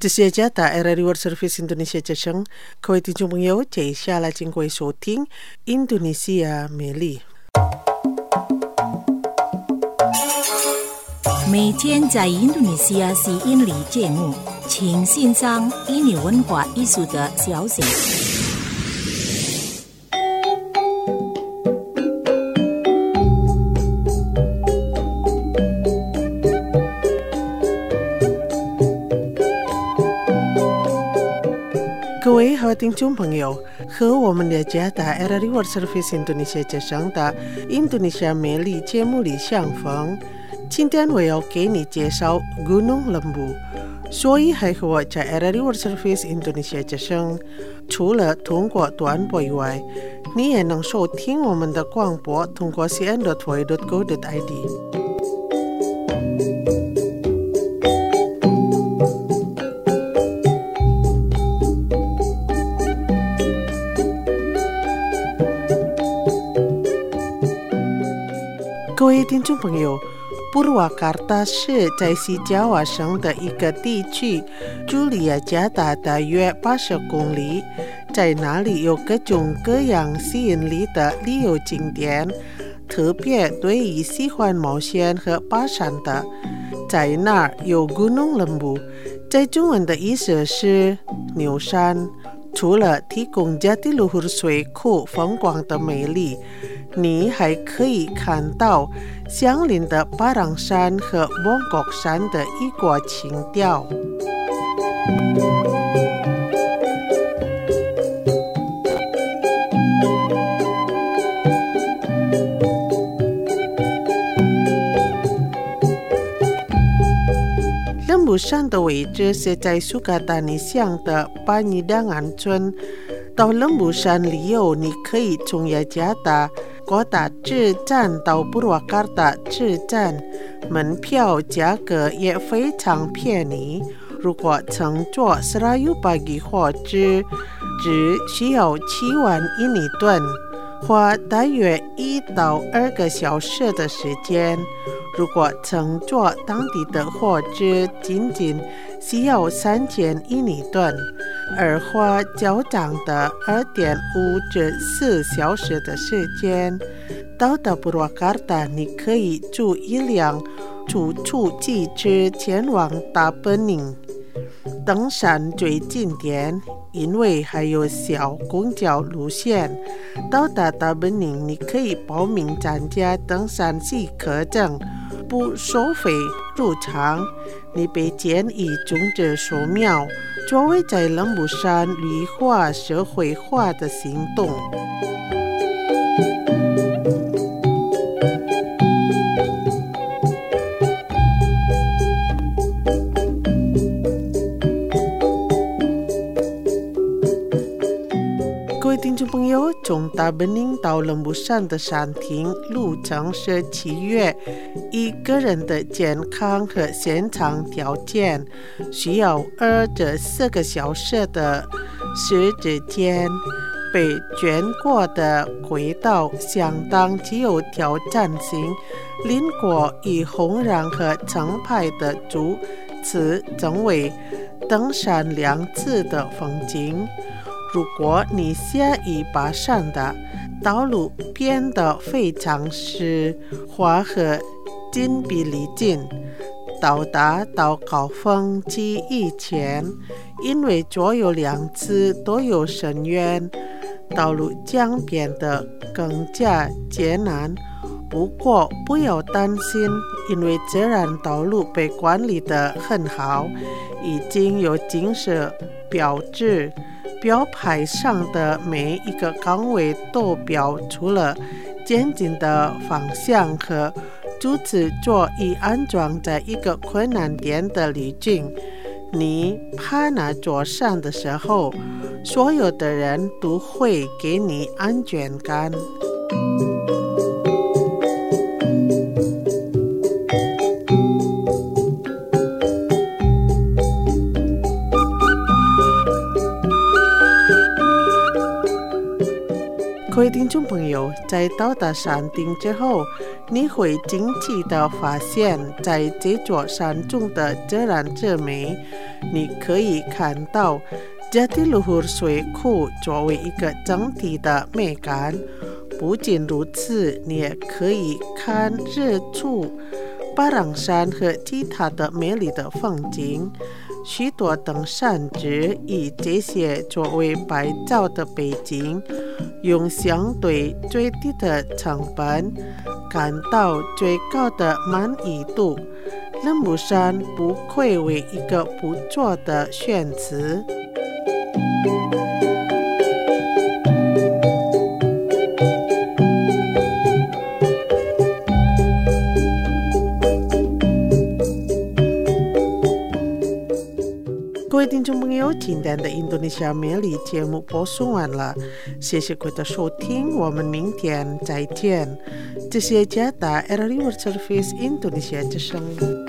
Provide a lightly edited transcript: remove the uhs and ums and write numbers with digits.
这是加大 RRI World Service Indonesia 之声，各位听众朋友，接下来请各位收听印度尼西亚美丽。 每天在印度尼西亚吸引力节目，请欣赏印尼文化艺术的消息。 各位好听众朋友，和我们的加大 RRI World Service Indonesia 之声的印度尼西亚美丽节目里相逢。今天我要给你介绍 Gunung Lembu， 所以还和我在 RRI World Service Indonesia 之声，除了通过短波以外，你也能收听我们的广播，通过 cn.voi.go.id。各位听众朋友，布鲁瓦卡达是在西爪哇省的一个地区，距离加达大约80公里。在那里有各种各样吸引力的旅游景点，特别对于喜欢冒险和爬山的。在那儿有 Gunung Lembu， 在中文的意思是牛山。除了提供Jatiluhur水库风光的美丽，你还可以看到相邻的巴朗山和蒙古山的异国情调。冷布山的位置是在苏卡达尼乡的巴尼当安村。到冷布山旅游，你可以从雅加达各大支站到布鲁瓦卡达支站，门票价格也非常便宜。如果乘坐Serayu Pagi火车，只需要7万印尼盾，花大约1到2个小时的时间。如果乘坐当地的火车，仅仅需要3000印尼盾，而花较长的2.5至4小时的时间。到达布鲁瓦卡达，你可以租一辆出租汽车前往大本营。登山最近点，因为还有小公交路线。到达大本营，你可以报名参加登山系课程，不收费入场。你被建议种植树苗，作为在冷布山绿化社会化的行动。各位听众朋友，从大本营到冷布山的山亭路程是7月，一个人的健康和现场条件需要2至4个小时的时间。被卷过的轨道相当具有挑战性，经过以红染和成排的竹子成为登山2次的风景。如果你下意爬山的，道路变得非常湿滑和筋疲力尽。到达到高峰期以前，因为左右2侧都有深渊，道路将变得更加艰难。不过不要担心，因为自然道路被管理得很好，已经有警示标志。标牌上的每一个岗位都标出了前进的方向和如此做以安装在一个困难点的旅径。你爬那座山的时候，所有的人都会给你安全感。各位位听众朋友，在到达山顶之后，你会惊奇地发现，在这座山中的自然之美，你可以看到Jatiluhur水库作为一个整体的美感。不仅如此，你也可以看日出、巴朗山和其他的美丽的风景。许多登山者以这些作为拍照的背景，用相对最低的成本感到最高的满意度。冷木山不愧为一个不错的选择。各位听众朋友，今天的印度尼西亚美丽节目播送完了，谢谢各位的收听，我们明天再见。这是加达 RRI World Service Indonesia 之声。